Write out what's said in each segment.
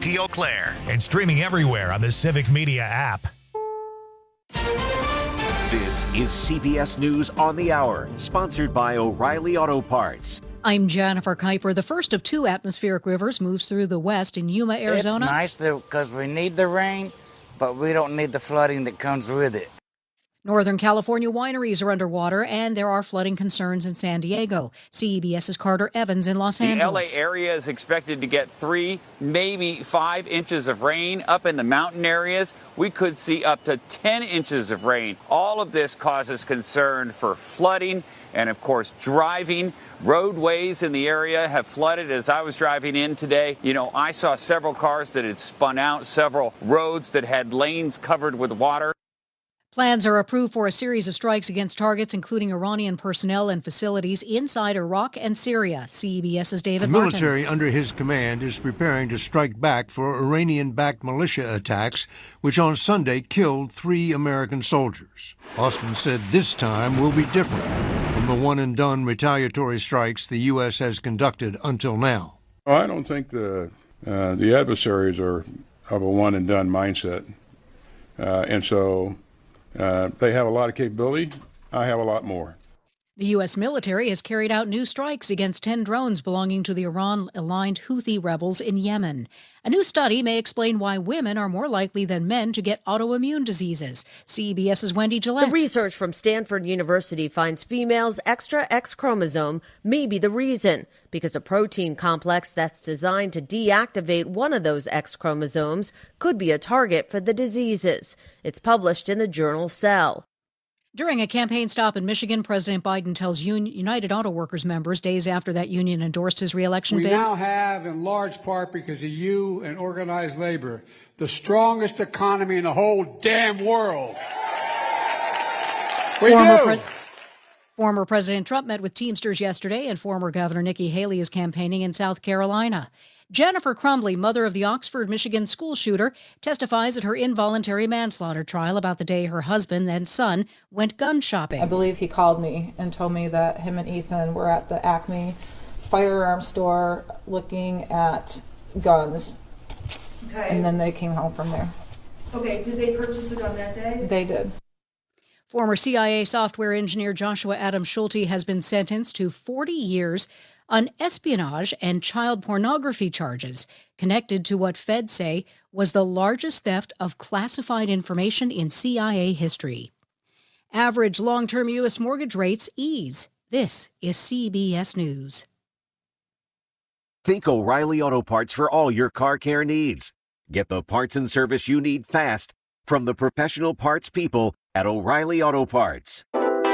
WTOP Eau Claire. And streaming everywhere on the Civic Media app. This is CBS News on the Hour, sponsored by O'Reilly Auto Parts. I'm Jennifer Kuiper. The first of two atmospheric rivers moves through the west in Yuma, Arizona. It's nice because we need the rain, but we don't need the flooding that comes with it. Northern California wineries are underwater, and there are flooding concerns in San Diego. CBS's Carter Evans in Los Angeles. The LA area is expected to get 3, maybe 5 inches of rain. Up in the mountain areas, we could see up to 10 inches of rain. All of this causes concern for flooding and, of course, driving. Roadways in the area have flooded as I was driving in today. I saw several cars that had spun out, several roads that had lanes covered with water. Plans are approved for a series of strikes against targets, including Iranian personnel and facilities inside Iraq and Syria. CBS's David Martin. The military under his command is preparing to strike back for Iranian-backed militia attacks, which on Sunday killed 3 American soldiers. Austin said this time will be different from the one-and-done retaliatory strikes the U.S. has conducted until now. I don't think the adversaries are of a one-and-done mindset, and so they have a lot of capability. I have a lot more. The U.S. military has carried out new strikes against 10 drones belonging to the Iran-aligned Houthi rebels in Yemen. A new study may explain why women are more likely than men to get autoimmune diseases. CBS's Wendy Gillette. The research from Stanford University finds females' extra X chromosome may be the reason, because a protein complex that's designed to deactivate one of those X chromosomes could be a target for the diseases. It's published in the journal Cell. During a campaign stop in Michigan, President Biden tells United Auto Workers members days after that union endorsed his re-election bid. We now have, in large part because of you and organized labor, the strongest economy in the whole damn world. Former President Trump met with Teamsters yesterday, and former Governor Nikki Haley is campaigning in South Carolina. Jennifer Crumbley, mother of the Oxford, Michigan school shooter, testifies at her involuntary manslaughter trial about the day her husband and son went gun shopping. I believe he called me and told me that him and Ethan were at the Acme firearm store looking at guns. Okay. And then they came home from there. Okay, did they purchase a gun that day? They did. Former CIA software engineer Joshua Adam Schulte has been sentenced to 40 years on espionage and child pornography charges connected to what feds say was the largest theft of classified information in CIA history. Average long-term U.S. mortgage rates ease. This is CBS News. Think O'Reilly Auto Parts for all your car care needs. Get the parts and service you need fast from the professional parts people at O'Reilly Auto Parts.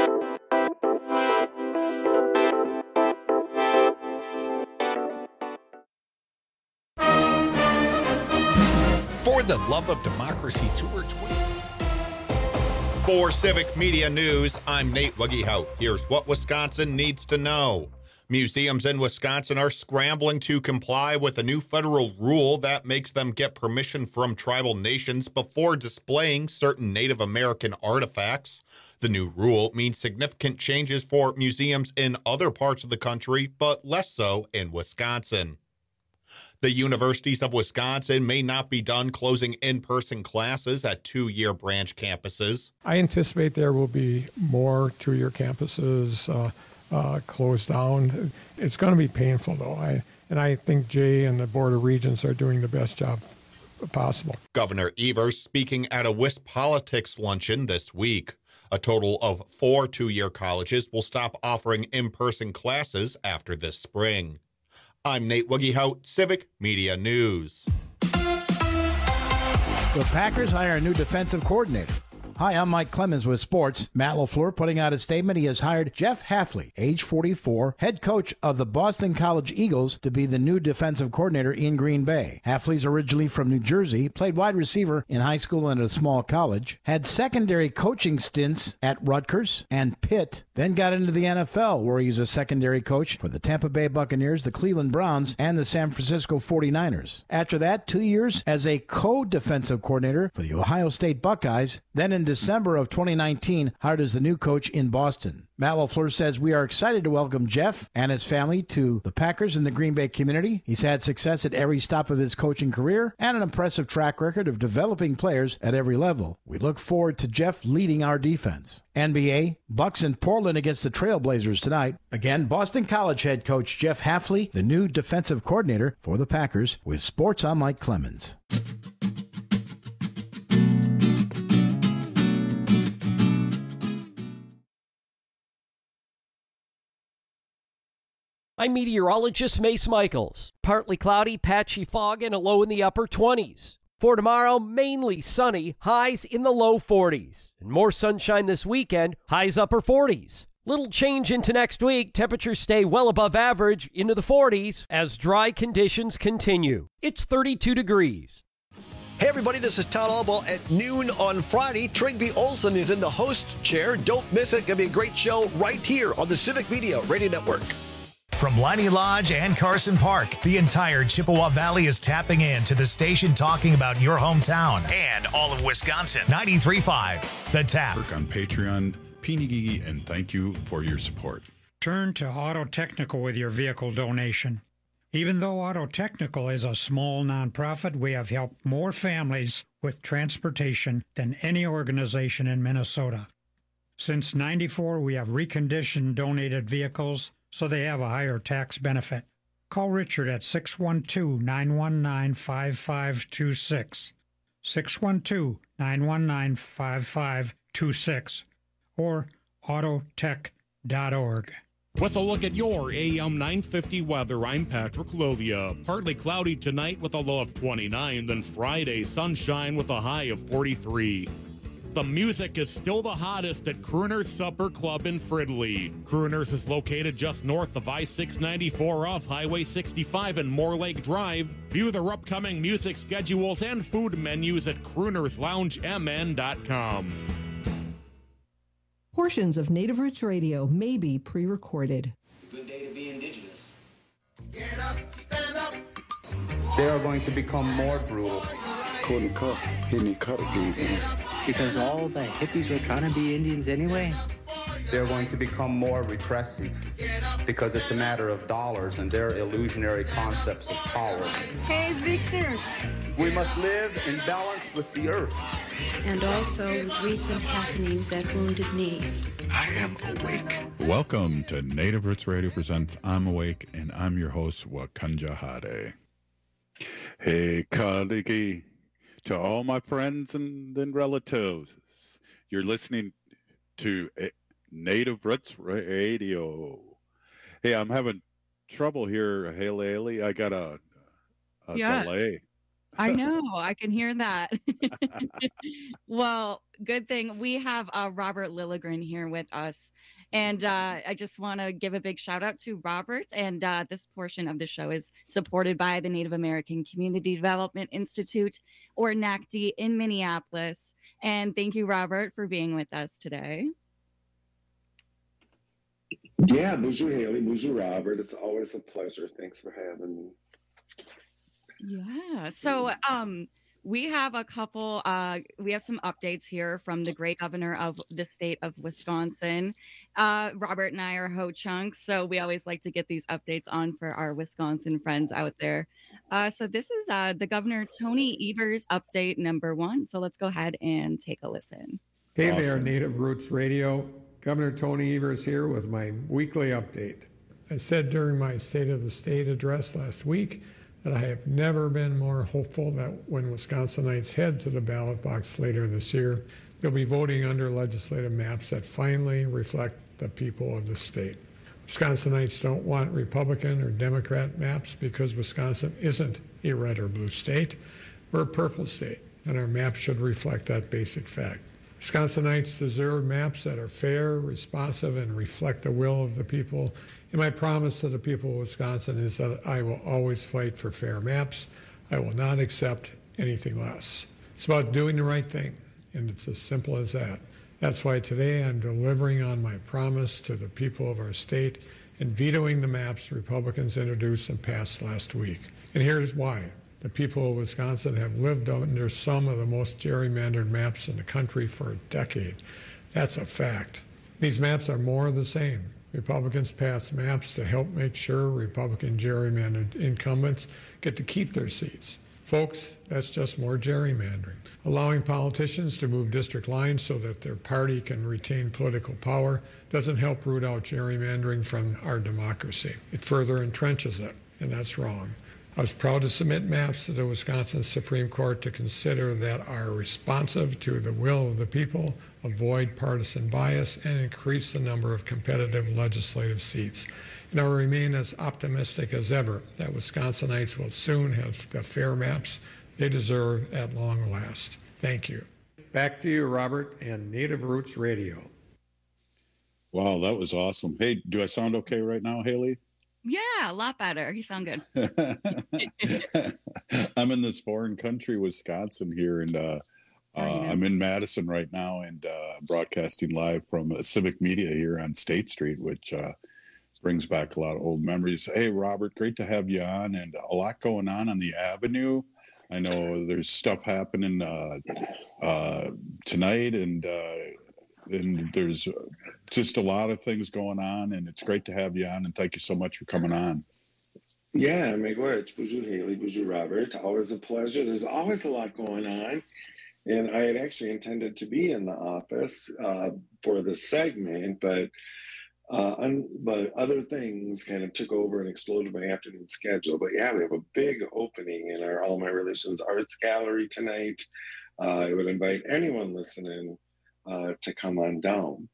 For the Love of Democracy Tour 20. For Civic Media News, I'm Nate Wuggehout. Here's what Wisconsin needs to know. Museums in Wisconsin are scrambling to comply with a new federal rule that makes them get permission from tribal nations before displaying certain Native American artifacts. The new rule means significant changes for museums in other parts of the country, but less so in Wisconsin. The universities of Wisconsin may not be done closing in-person classes at two-year branch campuses. I anticipate there will be more two-year campuses closed down. It's going to be painful, though. I think Jay and the Board of Regents are doing the best job possible. Governor Evers speaking at a WISP Politics luncheon this week. A total of 4 two-year colleges will stop offering in-person classes after this spring. I'm Nate Wuggehout, Civic Media News. The Packers hire a new defensive coordinator. Hi, I'm Mike Clemens with sports. Matt LaFleur putting out a statement. He has hired Jeff Hafley, age 44, head coach of the Boston College Eagles, to be the new defensive coordinator in Green Bay. Hafley's originally from New Jersey, played wide receiver in high school and at a small college, had secondary coaching stints at Rutgers and Pitt, then got into the NFL, where he was a secondary coach for the Tampa Bay Buccaneers, the Cleveland Browns, and the San Francisco 49ers. After that, 2 years as a co-defensive coordinator for the Ohio State Buckeyes, then in December of 2019 hired as the new coach in Boston. Matt LaFleur says, we are excited to welcome Jeff and his family to the Packers in the Green Bay community. He's had success at every stop of his coaching career and an impressive track record of developing players at every level. We look forward to Jeff leading our defense. NBA, Bucks in Portland against the Trailblazers tonight. Again, Boston College head coach Jeff Hafley, the new defensive coordinator for the Packers. With sports, I'm Mike Clemens. I'm meteorologist Mace Michaels. Partly cloudy, patchy fog, and a low in the upper 20s. For tomorrow, mainly sunny, highs in the low 40s. And more sunshine this weekend, highs upper 40s. Little change into next week. Temperatures stay well above average into the 40s as dry conditions continue. It's 32 degrees. Hey everybody, this is Todd Albaugh at noon on Friday. Trygve Olsen is in the host chair. Don't miss it. Going to be a great show right here on the Civic Media Radio Network. From Leinie Lodge and Carson Park, the entire Chippewa Valley is tapping in to the station talking about your hometown and all of Wisconsin. 93.5, The Tap. Work on Patreon, Pinigigi, and thank you for your support. Turn to Auto Technical with your vehicle donation. Even though Auto Technical is a small nonprofit, we have helped more families with transportation than any organization in Minnesota. Since '94, we have reconditioned donated vehicles so they have a higher tax benefit. Call Richard at 612-919-5526, 612-919-5526, or autotech.org. With a look at your AM 950 weather, I'm Patrick Lolia. Partly cloudy tonight with a low of 29, then Friday sunshine with a high of 43. The music is still the hottest at Crooner's Supper Club in Fridley. Crooner's is located just north of I-694 off Highway 65 and Moore Lake Drive. View their upcoming music schedules and food menus at croonersloungemn.com. Portions of Native Roots Radio may be pre-recorded. It's a good day to be indigenous. Get up, stand up. They are going to become more brutal. Couldn't cut, hitting cut again. Because all the hippies were trying to be Indians anyway. They're going to become more repressive because it's a matter of dollars and their illusionary concepts of power. Hey, Victor. We must live in balance with the earth. And also with recent happenings at Wounded Knee. I am awake. Welcome to Native Roots Radio presents I'm Awake, and I'm your host, Wakanja Hade. Hey, Kaliki. To all my friends and relatives, you're listening to Native Roots Radio. Hey, I'm having trouble here, Haley. I got a delay. I know. I can hear that. Well, good thing we have Robert Lilligren here with us. And I just want to give a big shout out to Robert. And this portion of the show is supported by the Native American Community Development Institute, or NACD, in Minneapolis. And thank you, Robert, for being with us today. Yeah, bonjour, Haley. Bonjour, Robert. It's always a pleasure. Thanks for having me. Yeah. So we have we have some updates here from the great governor of the state of Wisconsin. Robert and I are Ho-Chunks, so we always like to get these updates on for our Wisconsin friends out there. So this is the Governor Tony Evers update number 1. So let's go ahead and take a listen. Hey there, Native Roots Radio. Governor Tony Evers here with my weekly update. I said during my State of the State address last week that I have never been more hopeful that when Wisconsinites head to the ballot box later this year, they'll be voting under legislative maps that finally reflect the people of the state. Wisconsinites don't want Republican or Democrat maps because Wisconsin isn't a red or blue state. We're a purple state, and our maps should reflect that basic fact. Wisconsinites deserve maps that are fair, responsive, and reflect the will of the people. And my promise to the people of Wisconsin is that I will always fight for fair maps. I will not accept anything less. It's about doing the right thing, and it's as simple as that. That's why today I'm delivering on my promise to the people of our state and vetoing the maps Republicans introduced and passed last week. And here's why. The people of Wisconsin have lived under some of the most gerrymandered maps in the country for a decade. That's a fact. These maps are more of the same. Republicans pass maps to help make sure Republican gerrymandered incumbents get to keep their seats. Folks, that's just more gerrymandering. Allowing politicians to move district lines so that their party can retain political power doesn't help root out gerrymandering from our democracy. It further entrenches it, and that's wrong. I was proud to submit maps to the Wisconsin Supreme Court to consider that are responsive to the will of the people, avoid partisan bias, and increase the number of competitive legislative seats. And I will remain as optimistic as ever that Wisconsinites will soon have the fair maps they deserve at long last. Thank you. Back to you, Robert, and Native Roots Radio. Wow, that was awesome. Hey, do I sound okay right now, Haley? Yeah, a lot better. You sound good. I'm in this foreign country, Wisconsin here, and I'm in Madison right now and broadcasting live from Civic Media here on State Street, which brings back a lot of old memories. Hey, Robert, great to have you on, and a lot going on the Avenue. I know there's stuff happening tonight, and there's just a lot of things going on, and it's great to have you on, and thank you so much for coming on. Yeah, miigwech, bonjour Haley, bonjour Robert. Always a pleasure. There's always a lot going on, and I had actually intended to be in the office for this segment, but other things kind of took over and exploded my afternoon schedule. But yeah, we have a big opening in our All My Relations Arts Gallery tonight. I would invite anyone listening to come on down.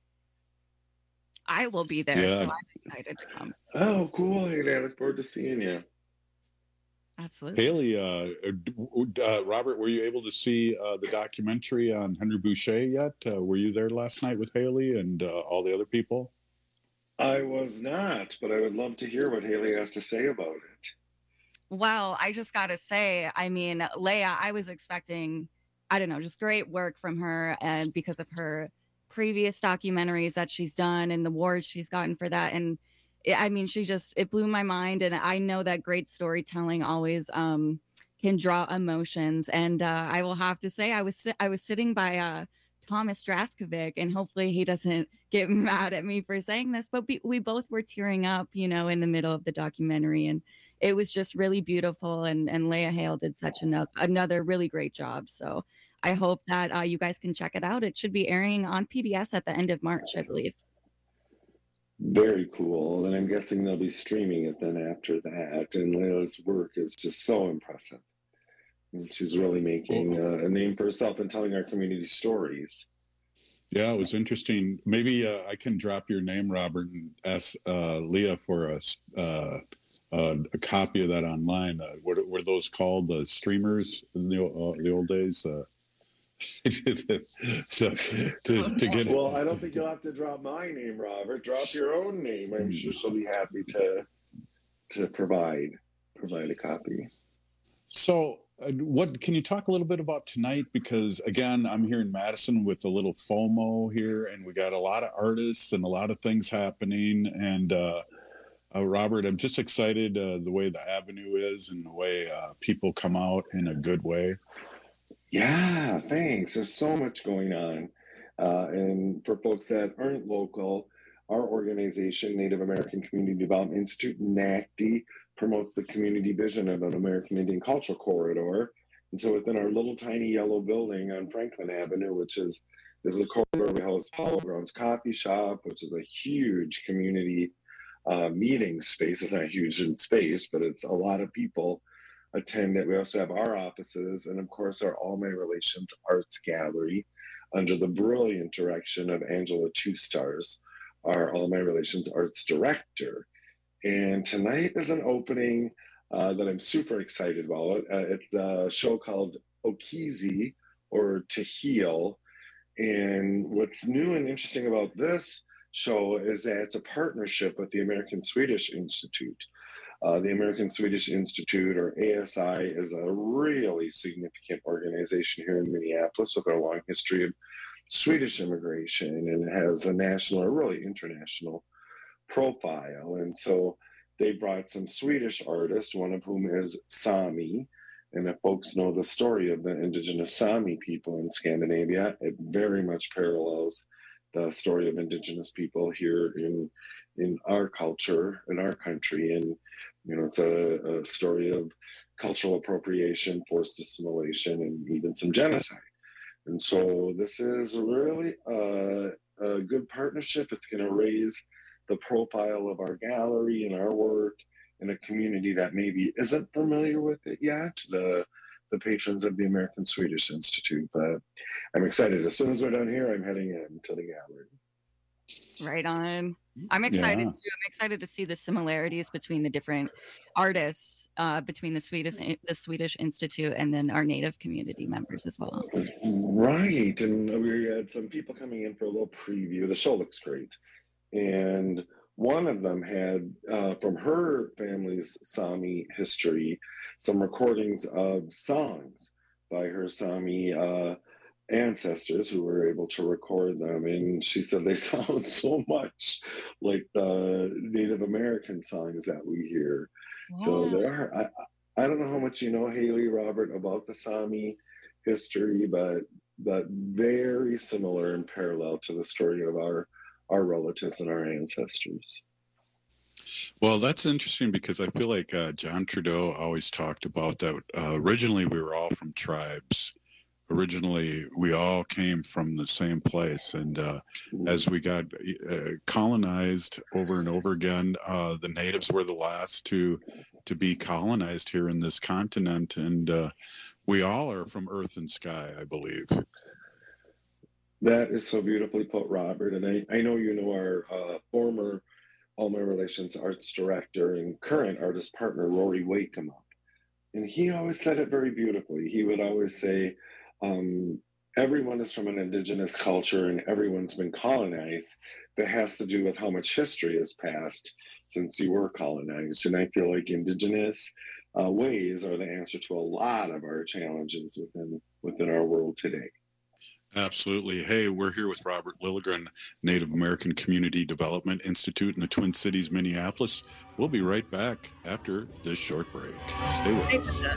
I will be there, so I'm excited to come. Oh, cool. Hey, I look forward to seeing you. Absolutely. Haley, Robert, were you able to see the documentary on Henry Boucher yet? Were you there last night with Haley and all the other people? I was not, but I would love to hear what Haley has to say about it. Well, I just got to say, I mean, Leah, I was expecting, I don't know, just great work from her, and because of her previous documentaries that she's done and the awards she's gotten for that. And I mean, it blew my mind. And I know that great storytelling always can draw emotions. And I will have to say, I was sitting by Thomas Draskovic, and hopefully he doesn't get mad at me for saying this, but we both were tearing up, you know, in the middle of the documentary, and it was just really beautiful. And Leah Hale did such another really great job. So I hope that you guys can check it out. It should be airing on PBS at the end of March, I believe. Very cool. And I'm guessing they'll be streaming it then after that. And Leah's work is just so impressive. And she's really making a name for herself and telling our community stories. Yeah, it was interesting. Maybe I can drop your name, Robert, and ask Leah for a copy of that online. Were those called streamers in the old days? to get well, I don't think you'll have to drop my name, Robert. Drop your own name. I'm sure she'll be happy to provide a copy. So what can you talk a little bit about tonight? Because again, I'm here in Madison with a little FOMO here, and we got a lot of artists and a lot of things happening. And Robert, I'm just excited the way the Avenue is and the way people come out in a good way. Yeah, thanks. There's so much going on. And for folks that aren't local, our organization, Native American Community Development Institute, NACD, promotes the community vision of an American Indian cultural corridor. And so within our little tiny yellow building on Franklin Avenue, which is the corridor, we house Hollow Grounds Coffee Shop, which is a huge community meeting space. It's not huge in space, but it's a lot of people attend it. We also have our offices and, of course, our All My Relations Arts Gallery under the brilliant direction of Angela Two Stars, our All My Relations Arts Director. And tonight is an opening that I'm super excited about. It's a show called Okizi, or To Heal. And what's new and interesting about this show is that it's a partnership with the American Swedish Institute. The American Swedish Institute, or ASI, is a really significant organization here in Minneapolis with a long history of Swedish immigration, and it has a national or really international profile. And so they brought some Swedish artists, one of whom is Sami, And if folks know the story of the indigenous Sami people in Scandinavia, it very much parallels the story of indigenous people here in our culture, in our country. And, it's a story of cultural appropriation, forced assimilation, and even some genocide. And so this is really a good partnership. It's going to raise the profile of our gallery and our work in a community that maybe isn't familiar with it yet, the patrons of the American Swedish Institute. But I'm excited. As soon as we're done here, I'm heading in to the gallery. Right on. I'm excited too. I'm excited to see the similarities between the different artists, between the Swedish Institute and then our Native community members as well. Right. And we had some people coming in for a little preview. The show looks great. And one of them had, from her family's Sami history, some recordings of songs by her Sami ancestors who were able to record them. And she said they sound so much like the Native American songs that we hear. Wow. So there are, I don't know how much you know, Haley, Robert, about the Sami history, but very similar and parallel to the story of our relatives and our ancestors. Well, that's interesting because I feel like John Trudeau always talked about that. Originally, we were all from tribes. Originally, we all came from the same place. And as we got colonized over and over again, the natives were the last to be colonized here in this continent. And we all are from earth and sky, I believe. That is so beautifully put, Robert. And I know you know our former All My Relations arts director and current artist partner, Rory Wakeham. And he always said it very beautifully. He would always say, everyone is from an indigenous culture and everyone's been colonized. That has to do with how much history has passed since you were colonized. And I feel like indigenous ways are the answer to a lot of our challenges within our world today. Absolutely. Hey, we're here with Robert Lilligren, Native American Community Development Institute in the Twin Cities, Minneapolis. We'll be right back after this short break. Stay with us.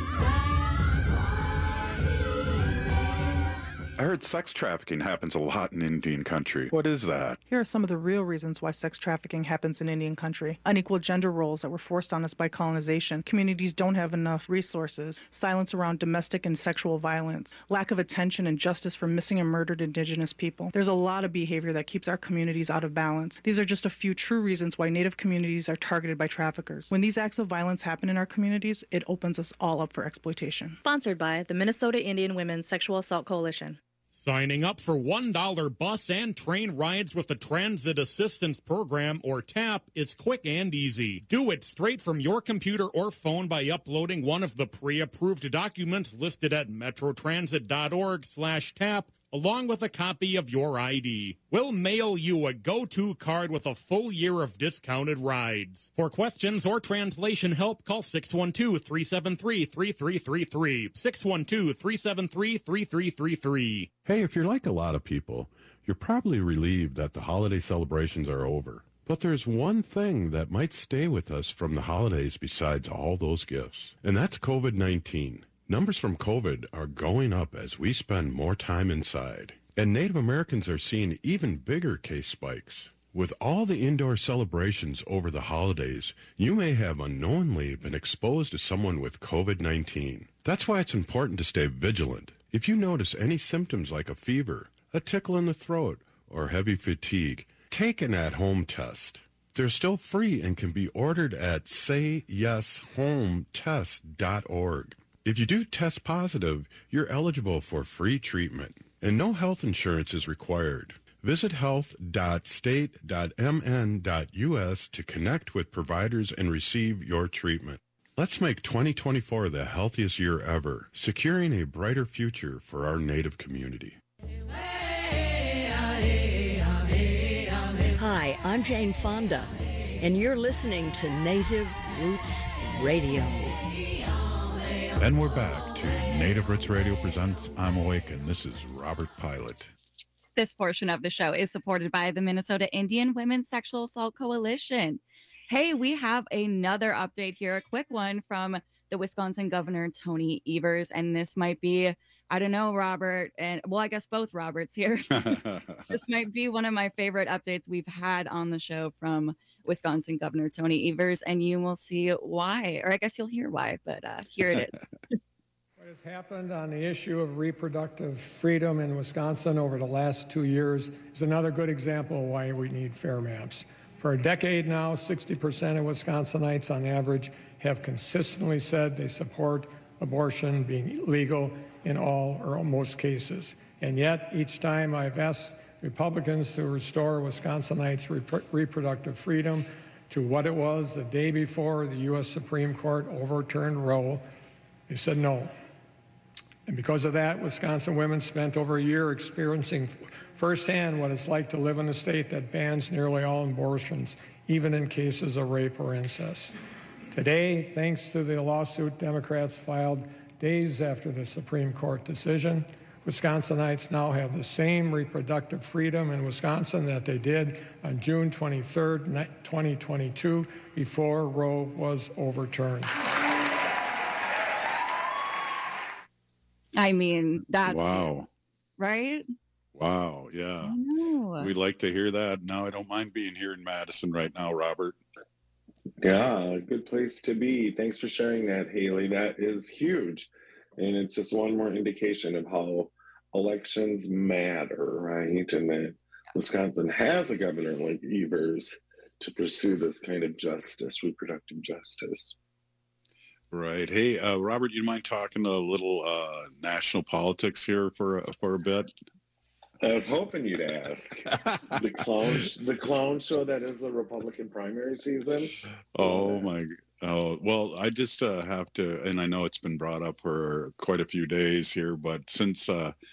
I heard sex trafficking happens a lot in Indian country. What is that? Here are some of the real reasons why sex trafficking happens in Indian country. Unequal gender roles that were forced on us by colonization. Communities don't have enough resources. Silence around domestic and sexual violence. Lack of attention and justice for missing and murdered Indigenous people. There's a lot of behavior that keeps our communities out of balance. These are just a few true reasons why Native communities are targeted by traffickers. When these acts of violence happen in our communities, it opens us all up for exploitation. Sponsored by the Minnesota Indian Women's Sexual Assault Coalition. Signing up for $1 bus and train rides with the Transit Assistance Program, or TAP, is quick and easy. Do it straight from your computer or phone by uploading one of the pre-approved documents listed at metrotransit.org/TAP, along with a copy of your ID. We'll mail you a go-to card with a full year of discounted rides. For questions or translation help, call 612-373-3333. 612-373-3333. Hey, if you're like a lot of people, you're probably relieved that the holiday celebrations are over. But there's one thing that might stay with us from the holidays besides all those gifts, and that's COVID-19. Numbers from COVID are going up as we spend more time inside. And Native Americans are seeing even bigger case spikes. With all the indoor celebrations over the holidays, you may have unknowingly been exposed to someone with COVID-19. That's why it's important to stay vigilant. If you notice any symptoms like a fever, a tickle in the throat, or heavy fatigue, take an at-home test. They're still free and can be ordered at sayyeshometest.org. If you do test positive, you're eligible for free treatment, and no health insurance is required. Visit health.state.mn.us to connect with providers and receive your treatment. Let's make 2024 the healthiest year ever, securing a brighter future for our Native community. Hi, I'm Jane Fonda, and you're listening to Native Roots Radio. And we're back to Native Roots Radio presents I'm Awake, and this is Robert Pilot. This portion of the show is supported by the Minnesota Indian Women's Sexual Assault Coalition. Hey, we have another update here, a quick one from the Wisconsin Governor, Tony Evers. And this might be, I don't know, Robert, and well, I guess both Roberts here. This might be one of my favorite updates we've had on the show from Wisconsin Governor Tony Evers, and you will see why, or I guess you'll hear why, but here it is. What has happened on the issue of reproductive freedom in Wisconsin over the last 2 years is another good example of why we need fair maps. For a decade now, 60% of Wisconsinites on average have consistently said they support abortion being legal in all or most cases. And yet, each time I've asked Republicans to restore Wisconsinites' reproductive freedom to what it was the day before the U.S. Supreme Court overturned Roe, they said no. And because of that, Wisconsin women spent over a year experiencing firsthand what it's like to live in a state that bans nearly all abortions, even in cases of rape or incest. Today, thanks to the lawsuit Democrats filed days after the Supreme Court decision, Wisconsinites now have the same reproductive freedom in Wisconsin that they did on June 23rd, 2022, before Roe was overturned. I mean, that's wow. Right? Wow, yeah. We like to hear that. Now I don't mind being here in Madison right now, Robert. Yeah, good place to be. Thanks for sharing that, Haley. That is huge. And it's just one more indication of how elections matter, right? And that Wisconsin has a governor like Evers to pursue this kind of justice, reproductive justice. Right. Hey, Robert, you mind talking a little national politics here for a bit? I was hoping you'd ask. The clown show that is the Republican primary season. Oh my! Oh well, I just have to, and I know it's been brought up for quite a few days here, but since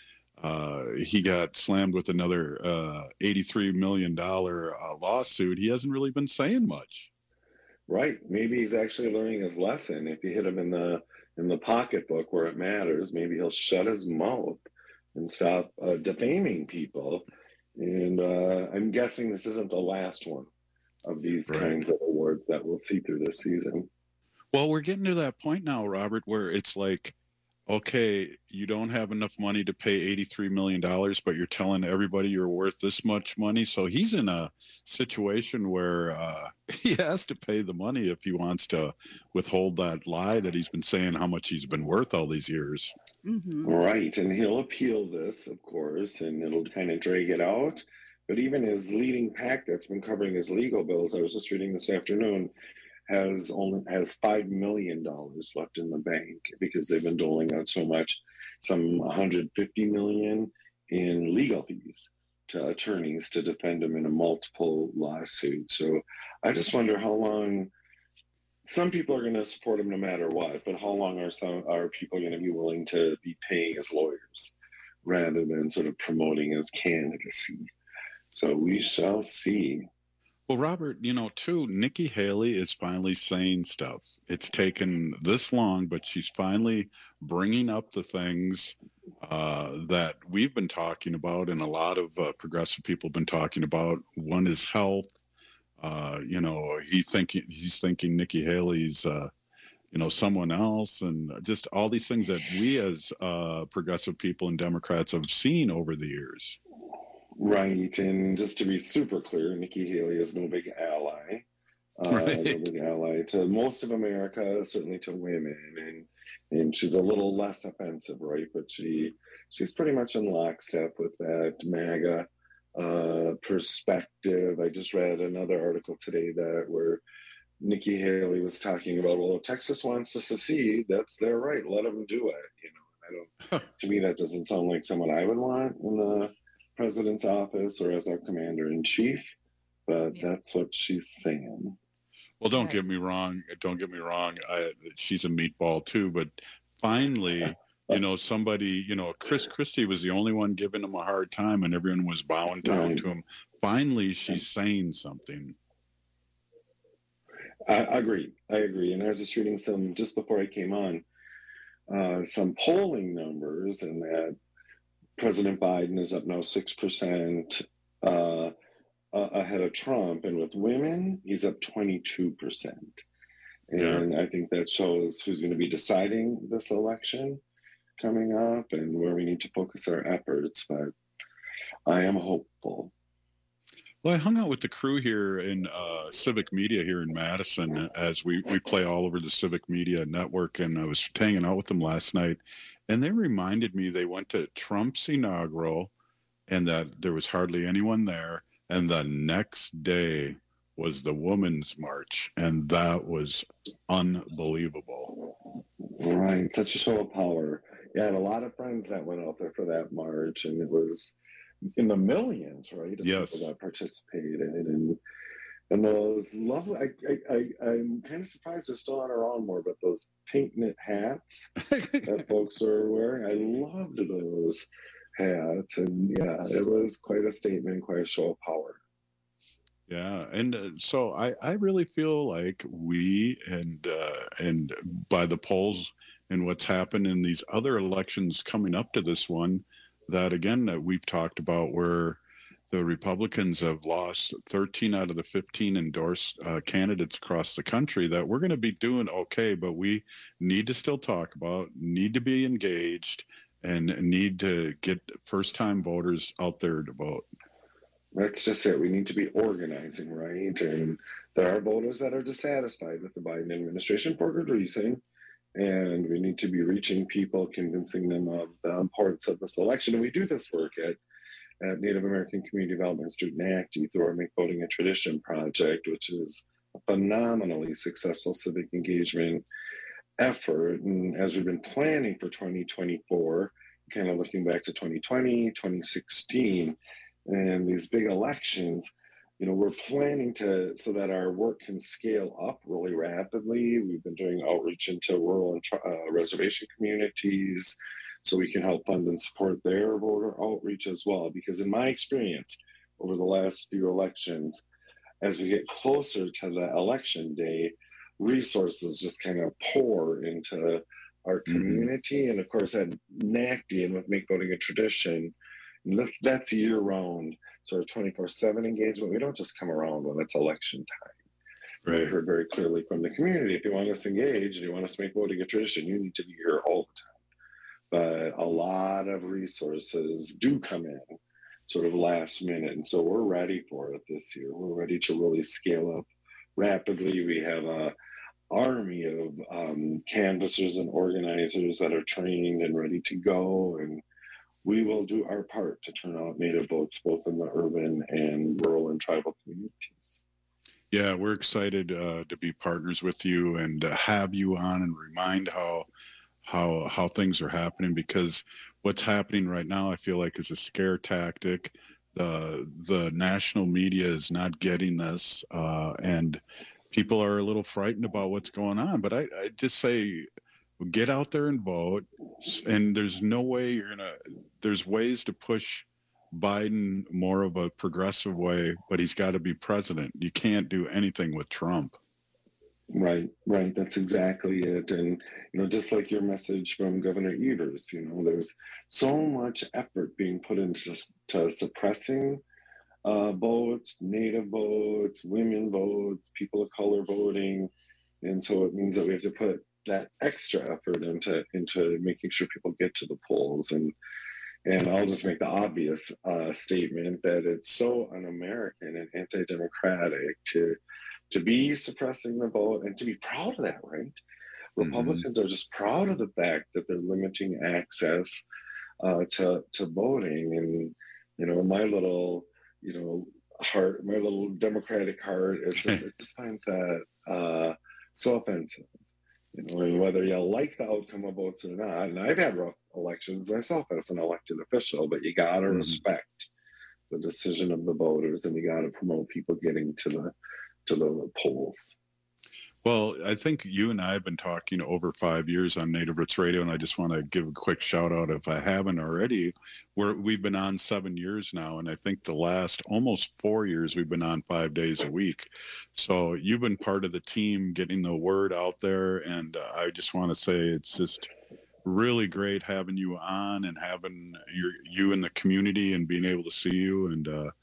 he got slammed with another $83 million lawsuit, he hasn't really been saying much. Right. Maybe he's actually learning his lesson. If you hit him in the pocketbook where it matters, maybe he'll shut his mouth and stop defaming people. And I'm guessing this isn't the last one of these kinds of awards that we'll see through this season. Well, we're getting to that point now, Robert, where it's like, okay, you don't have enough money to pay $83 million, but you're telling everybody you're worth this much money. So he's in a situation where he has to pay the money if he wants to withhold that lie that he's been saying how much he's been worth all these years. Mm-hmm. Right. And he'll appeal this, of course, and it'll kind of drag it out. But even his leading pack that's been covering his legal bills, I was just reading this afternoon, has $5 million left in the bank because they've been doling out so much, some $150 million in legal fees to attorneys to defend him in a multiple lawsuit. So I just wonder how long. Some people are going to support him no matter what, but how long are people going to be willing to be paying his lawyers rather than sort of promoting his candidacy? So we shall see. Well, Robert, too, Nikki Haley is finally saying stuff. It's taken this long, but she's finally bringing up the things that we've been talking about and a lot of progressive people have been talking about. One is health. He's thinking Nikki Haley's, someone else, and just all these things that we as progressive people and Democrats have seen over the years. Right, and just to be super clear, Nikki Haley is no big ally. No big ally to most of America, certainly to women, and she's a little less offensive, right? But she's pretty much in lockstep with that MAGA perspective. I just read another article today where Nikki Haley was talking about, well, if Texas wants to secede, that's their right. Let them do it. To me, that doesn't sound like someone I would want in the president's office or as our commander in chief, but that's what she's saying. Well, don't get me wrong. She's a meatball too, but finally, somebody, Chris Christie was the only one giving him a hard time and everyone was bowing down to him. Finally, she's saying something. I agree. And I was just reading just before I came on, some polling numbers, and that President Biden is up now 6% ahead of Trump. And with women, he's up 22%. And I think that shows who's going to be deciding this election coming up and where we need to focus our efforts. But I am hopeful. Well, I hung out with the crew here in Civic Media here in Madison as we play all over the Civic Media network, and I was hanging out with them last night, and they reminded me they went to Trump's inaugural and that there was hardly anyone there, and the next day was the Women's March, and that was unbelievable. Right, such a show of power. Yeah, I had a lot of friends that went out there for that march, and it was in the millions, right? Of yes. People that participated, and those lovely. I'm kind of surprised they're still on around more, but those pink knit hats that folks are wearing, I loved those hats, and yeah, it was quite a statement, quite a show of power. Yeah, and so I really feel like we and by the polls and what's happened in these other elections coming up to this one, that again that we've talked about where the Republicans have lost 13 out of the 15 endorsed candidates across the country, that we're going to be doing okay, but we need to still talk about, need to be engaged, and need to get first-time voters out there to vote. That's just it. We need to be organizing, right? And there are voters that are dissatisfied with the Biden administration for good reason. And we need to be reaching people, convincing them of the importance of this election. And we do this work at Native American Community Development Institute NACD through our Make Voting a Tradition project, which is a phenomenally successful civic engagement effort. And as we've been planning for 2024, kind of looking back to 2020, 2016, and these big elections, we're planning so that our work can scale up really rapidly. We've been doing outreach into rural and reservation communities so we can help fund and support their voter outreach as well. Because in my experience over the last few elections, as we get closer to the election day, resources just kind of pour into our community. And of course at NACD and with Make Voting a Tradition, that's year-round sort of 24/7 engagement. We don't just come around when it's election time. Right. We heard very clearly from the community, if you want us to engage and you want us to make voting a tradition, you need to be here all the time. But a lot of resources do come in sort of last minute. And so we're ready for it this year. We're ready to really scale up rapidly. We have an army of canvassers and organizers that are trained and ready to go. And we will do our part to turn out Native votes, both in the urban and rural and tribal communities. Yeah, we're excited to be partners with you and have you on and remind how things are happening, because what's happening right now, I feel like, is a scare tactic. The national media is not getting this, and people are a little frightened about what's going on. But I just say, get out there and vote. And there's no way there's ways to push Biden more of a progressive way, but he's got to be president. You can't do anything with Trump. Right. That's exactly it. And, just like your message from Governor Evers, there's so much effort being put into suppressing votes, Native votes, women votes, people of color voting. And so it means that we have to put that extra effort into making sure people get to the polls. And I'll just make the obvious statement that it's so un-American and anti-democratic to be suppressing the vote and to be proud of that, right? Republicans are just proud of the fact that they're limiting access to voting. And my little heart, my little democratic heart, it just finds that so offensive. And whether you like the outcome of votes or not, and I've had rough elections myself as an elected official, but you got to respect the decision of the voters, and you got to promote people getting to the polls. Well, I think you and I have been talking over 5 years on Native Roots Radio, and I just want to give a quick shout out, if I haven't already, we've been on 7 years now, and I think the last almost 4 years we've been on 5 days a week. So you've been part of the team getting the word out there, and I just want to say it's just really great having you on and having you in the community and being able to see you, and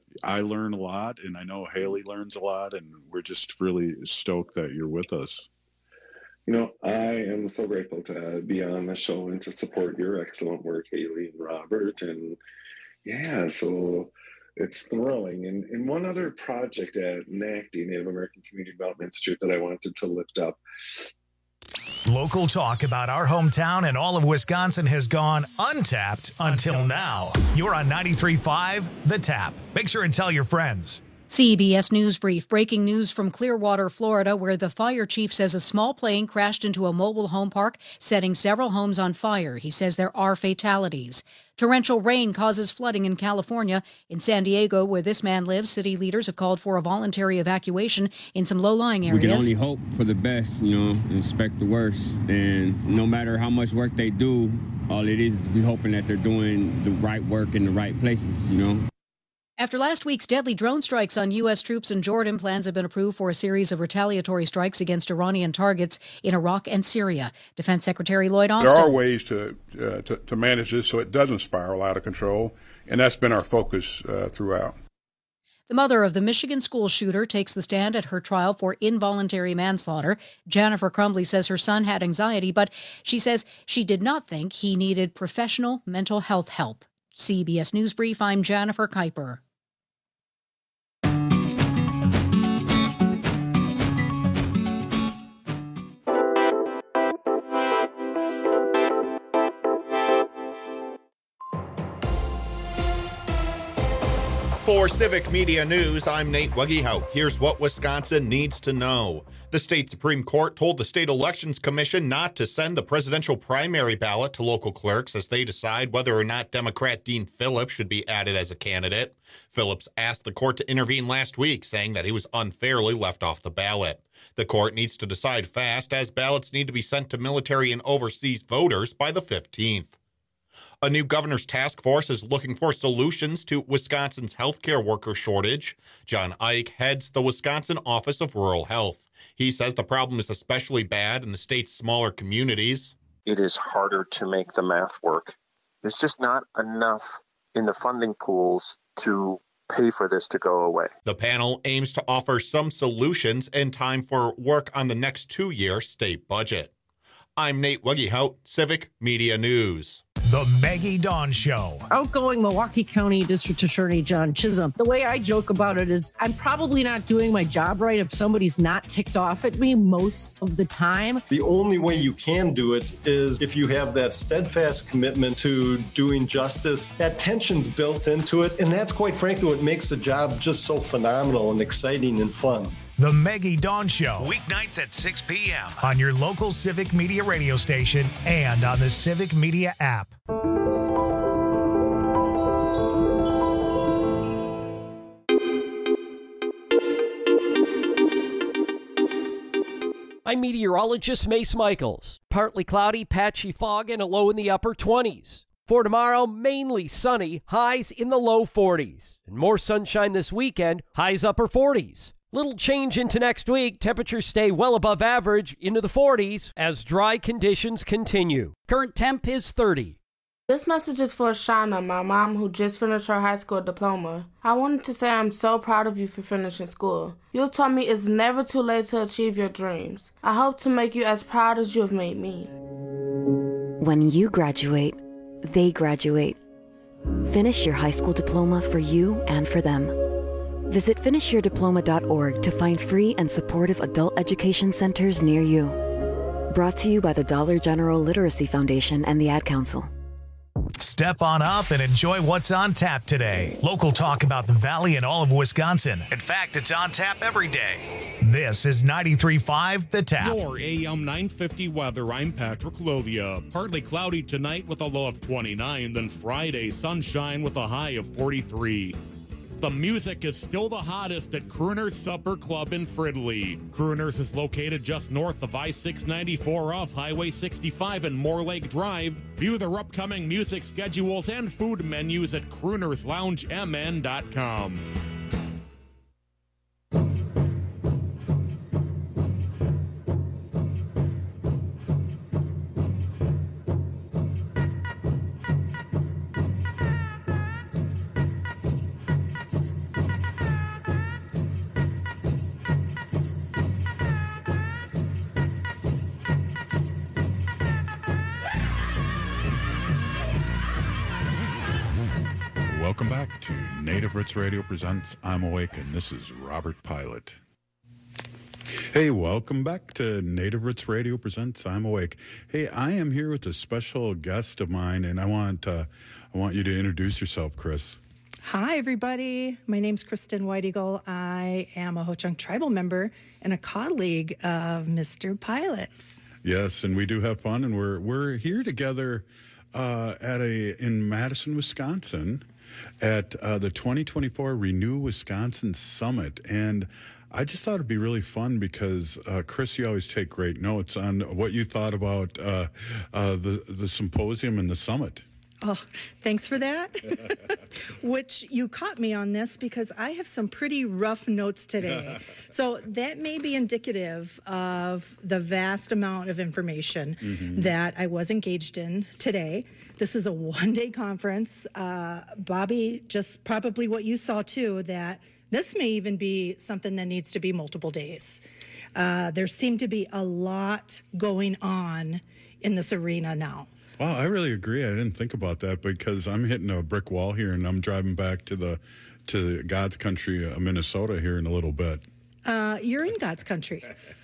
I learn a lot, and I know Haley learns a lot, and we're just really stoked that you're with us. I am so grateful to be on the show and to support your excellent work, Haley and Robert. And yeah, so it's thrilling. And one other project at NACD, Native American Community Development Institute, that I wanted to lift up. Local talk about our hometown and all of Wisconsin has gone untapped until now. You're on 93.5 The Tap. Make sure and tell your friends. CBS News Brief. Breaking news from Clearwater, Florida, where the fire chief says a small plane crashed into a mobile home park, setting several homes on fire. He says there are fatalities. Torrential rain causes flooding in California. In San Diego, where this man lives, city leaders have called for a voluntary evacuation in some low-lying areas. We can only hope for the best, and expect the worst. And no matter how much work they do, all it is we hoping that they're doing the right work in the right places, After last week's deadly drone strikes on U.S. troops in Jordan, plans have been approved for a series of retaliatory strikes against Iranian targets in Iraq and Syria. Defense Secretary Lloyd Austin. There are ways to manage this so it doesn't spiral out of control, and that's been our focus throughout. The mother of the Michigan school shooter takes the stand at her trial for involuntary manslaughter. Jennifer Crumbly says her son had anxiety, but she says she did not think he needed professional mental health help. CBS News Brief, I'm Jennifer Kuiper. For Civic Media News, I'm Nate Wuggyhout. Here's what Wisconsin needs to know. The state Supreme Court told the State Elections Commission not to send the presidential primary ballot to local clerks as they decide whether or not Democrat Dean Phillips should be added as a candidate. Phillips asked the court to intervene last week, saying that he was unfairly left off the ballot. The court needs to decide fast, as ballots need to be sent to military and overseas voters by the 15th. A new governor's task force is looking for solutions to Wisconsin's healthcare worker shortage. John Ike heads the Wisconsin Office of Rural Health. He says the problem is especially bad in the state's smaller communities. It is harder to make the math work. There's just not enough in the funding pools to pay for this to go away. The panel aims to offer some solutions in time for work on the next 2-year state budget. I'm Nate Wuggyhout, Civic Media News. The Maggie Dawn Show. Outgoing Milwaukee County District Attorney John Chisholm. The way I joke about it is I'm probably not doing my job right if somebody's not ticked off at me most of the time. The only way you can do it is if you have that steadfast commitment to doing justice. That tension's built into it, and that's quite frankly what makes the job just so phenomenal and exciting and fun. The Maggie Dawn Show, weeknights at 6 p.m. on your local Civic Media radio station and on the Civic Media app. I'm meteorologist Mace Michaels. Partly cloudy, patchy fog, and a low in the upper 20s. For tomorrow, mainly sunny, highs in the low 40s. And more sunshine this weekend, highs upper 40s. Little change into next week. Temperatures stay well above average into the 40s as dry conditions continue. Current temp is 30. This message is for Shauna, my mom, who just finished her high school diploma. I wanted to say I'm so proud of you for finishing school. You taught me it's never too late to achieve your dreams. I hope to make you as proud as you have made me. When you graduate, they graduate. Finish your high school diploma for you and for them. Visit finishyourdiploma.org to find free and supportive adult education centers near you. Brought to you by the Dollar General Literacy Foundation and the Ad Council. Step on up and enjoy what's on tap today. Local talk about the Valley and all of Wisconsin. In fact, it's on tap every day. This is 93.5 The Tap. Your AM 950 weather. I'm Patrick Lothier. Partly cloudy tonight with a low of 29. Then Friday, sunshine with a high of 43. The music is still the hottest at Crooners Supper Club in Fridley. Crooners is located just north of I-694 off Highway 65 and Moore Lake Drive. View their upcoming music schedules and food menus at croonersloungemn.com. Welcome back to Native Roots Radio presents I'm Awake, and this is Robert Pilot. Hey, welcome back to Native Roots Radio presents I'm Awake. Hey, I am here with a special guest of mine, and I want you to introduce yourself, Chris. Hi, everybody. My name's Kristen White Eagle. I am a Ho-Chunk tribal member and a colleague of Mr. Pilot's. Yes, and we do have fun, and we're here together in Madison, Wisconsin, at the 2024 Renew Wisconsin Summit. And I just thought it'd be really fun because, Chris, you always take great notes on what you thought about the symposium and the summit. Oh, thanks for that. Which you caught me on this because I have some pretty rough notes today. So that may be indicative of the vast amount of information that I was engaged in today. This is a one-day conference. Bobby, just probably what you saw too, that this may even be something that needs to be multiple days. There seemed to be a lot going on in this arena now. Wow, I really agree. I didn't think about that because I'm hitting a brick wall here, and I'm driving back to God's country, Minnesota, here in a little bit. You're in God's country.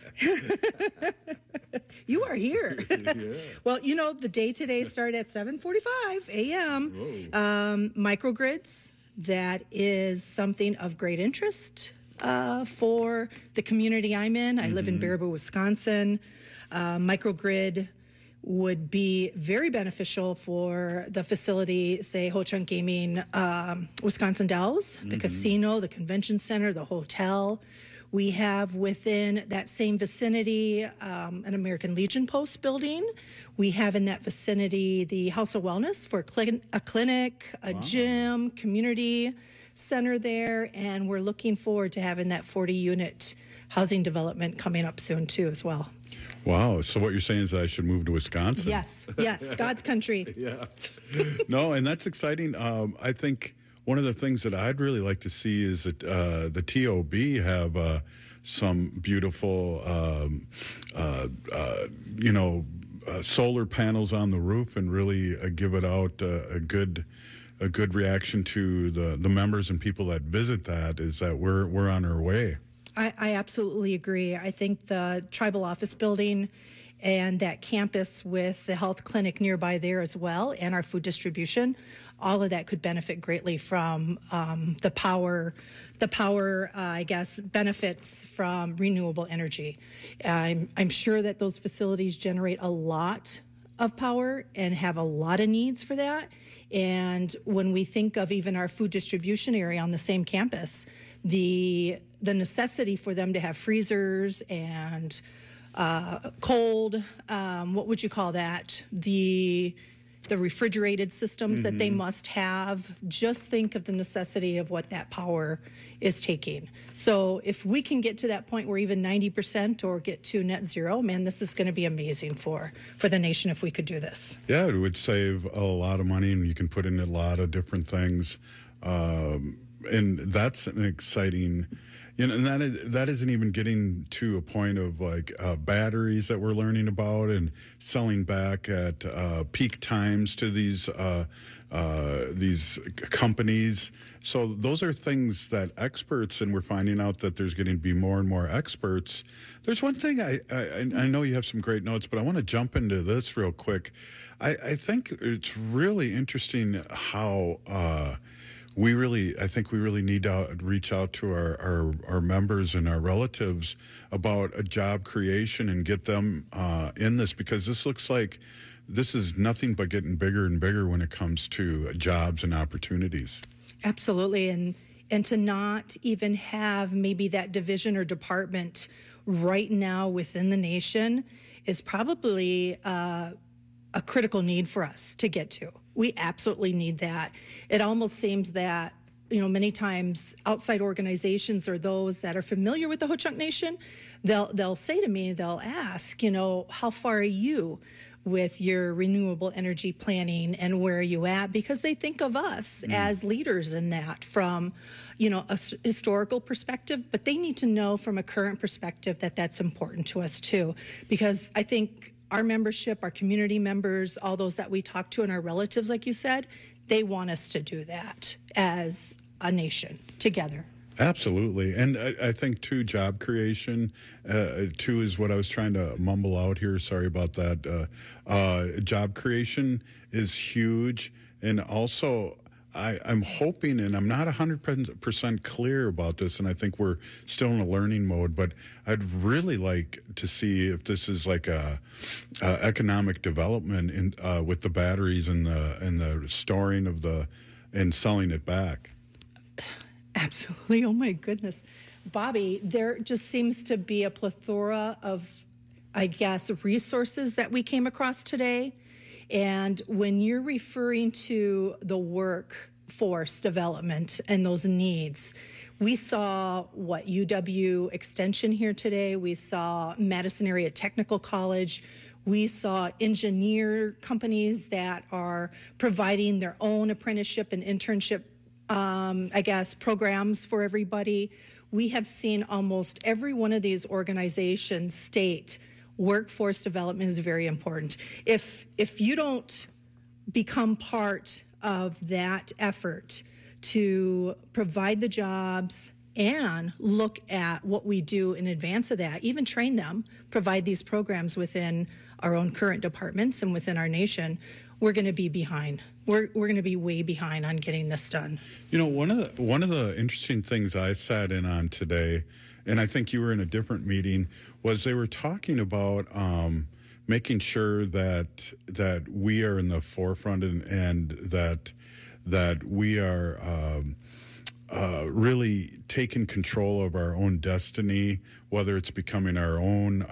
You are here. Yeah. Well, you know, the day today started at 7:45 a.m. Microgrids, that is something of great interest for the community I'm in. I live in Baraboo, Wisconsin. Microgrid would be very beneficial for the facility, say Ho-Chunk Gaming, Wisconsin Dells, the casino, the convention center, the hotel. We have within that same vicinity an American Legion Post building. We have in that vicinity the House of Wellness for a clinic, a gym, community center there, and we're looking forward to having that 40-unit housing development coming up soon too as well. Wow. So what you're saying is that I should move to Wisconsin? Yes, God's country. Yeah. No, and that's exciting. I think one of the things that I'd really like to see is that the TOB have some beautiful, solar panels on the roof and really give it out a good reaction to the members and people that visit that, is that we're on our way. I absolutely agree. I think the tribal office building and that campus with the health clinic nearby there as well, and our food distribution, all of that could benefit greatly from the power, I guess, benefits from renewable energy. I'm sure that those facilities generate a lot of power and have a lot of needs for that. And when we think of even our food distribution area on the same campus, the necessity for them to have freezers and cold, what would you call that? The refrigerated systems that they must have. Just think of the necessity of what that power is taking. So if we can get to that point where even 90% or get to net zero, man, this is going to be amazing for the nation if we could do this. Yeah, it would save a lot of money, and you can put in a lot of different things. And that's an exciting, and that isn't even getting to a point of like batteries that we're learning about and selling back at peak times to these companies. So those are things that experts, and we're finding out that there's getting to be more and more experts. There's one thing I know you have some great notes, but I want to jump into this real quick. I think it's really interesting how I think we really need to reach out to our members and our relatives about a job creation and get them in this, because this looks like this is nothing but getting bigger and bigger when it comes to jobs and opportunities. Absolutely. And to not even have maybe that division or department right now within the nation is probably a critical need for us to get to. We absolutely need that. It almost seems that, many times outside organizations or those that are familiar with the Ho-Chunk Nation, they'll say to me, they'll ask, how far are you with your renewable energy planning and where are you at? Because they think of us as leaders in that from, a historical perspective, but they need to know from a current perspective that that's important to us too. Because I think our membership, our community members, all those that we talk to and our relatives, like you said, they want us to do that as a nation together. Absolutely. And I think, too, job creation, too, is what I was trying to mumble out here. Sorry about that. Job creation is huge. And also, I'm hoping, and I'm not 100% clear about this, and I think we're still in a learning mode, but I'd really like to see if this is like a economic development in with the batteries and the storing of and selling it back. Absolutely. Oh, my goodness. Bobby, there just seems to be a plethora of, I guess, resources that we came across today. And when you're referring to the workforce development and those needs, we saw UW Extension here today. We saw Madison Area Technical College. We saw engineer companies that are providing their own apprenticeship and internship programs for everybody. We have seen almost every one of these organizations state workforce development is very important. If you don't become part of that effort to provide the jobs and look at what we do in advance of that, even train them, provide these programs within our own current departments and within our nation, we're going to be behind. We're going to be way behind on getting this done. You know, one of the interesting things I sat in on today, and I think you were in a different meeting, was they were talking about making sure that we are in the forefront and that we are really taking control of our own destiny, whether it's becoming our own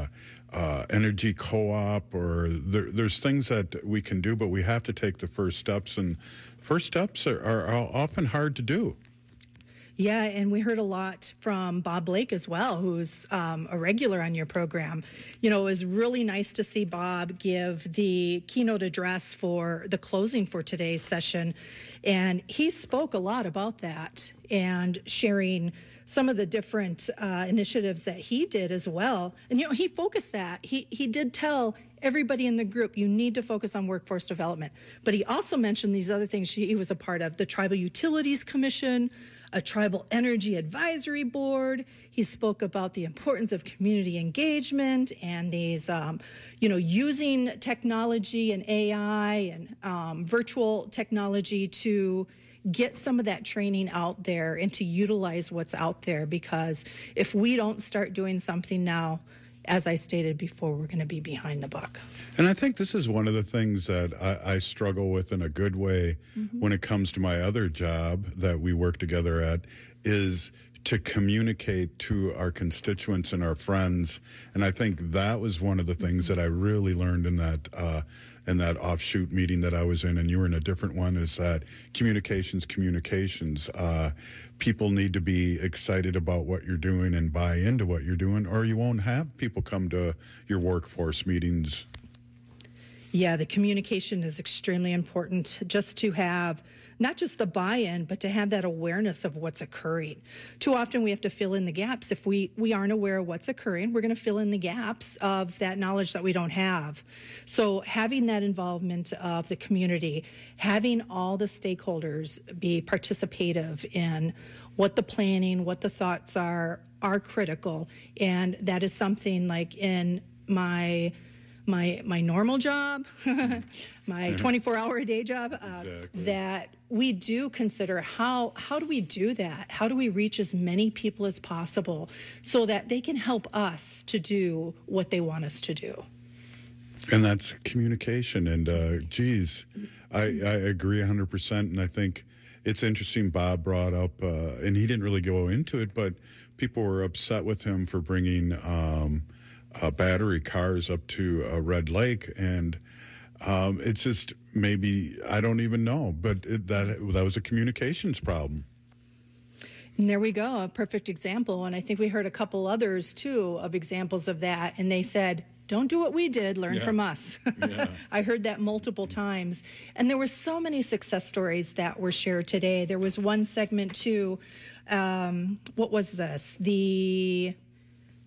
energy co-op, or there's things that we can do, but we have to take the first steps, and first steps are often hard to do. Yeah, and we heard a lot from Bob Blake as well, who's a regular on your program. You know, it was really nice to see Bob give the keynote address for the closing for today's session, and he spoke a lot about that and sharing some of the different initiatives that he did as well. And, you know, he focused that. He did tell everybody in the group, you need to focus on workforce development. But he also mentioned these other things he was a part of, the Tribal Utilities Commission, a Tribal Energy Advisory Board. He spoke about the importance of community engagement and these, using technology and AI and virtual technology to get some of that training out there and to utilize what's out there, because if we don't start doing something now, as I stated before, we're going to be behind the buck. And I think this is one of the things that I struggle with in a good way when it comes to my other job that we work together at, is to communicate to our constituents and our friends. And I think that was one of the things that I really learned in that offshoot meeting that I was in, and you were in a different one, is that communications. People need to be excited about what you're doing and buy into what you're doing, or you won't have people come to your workforce meetings. Yeah, the communication is extremely important, just to have not just the buy-in, but to have that awareness of what's occurring. Too often we have to fill in the gaps. If we aren't aware of what's occurring, we're going to fill in the gaps of that knowledge that we don't have. So having that involvement of the community, having all the stakeholders be participative in what the planning, what the thoughts are critical. And that is something like in my normal job, my 24-hour-a-day job, that we do consider how do we do that? How do we reach as many people as possible so that they can help us to do what they want us to do? And that's communication. And, I agree 100%. And I think it's interesting, Bob brought up, and he didn't really go into it, but people were upset with him for bringing battery cars up to Red Lake, and it's just maybe, I don't even know, but that was a communications problem. And there we go, a perfect example. And I think we heard a couple others too of examples of that, and they said, don't do what we did, learn from us. Yeah. I heard that multiple times. And there were so many success stories that were shared today. There was one segment too, what was this?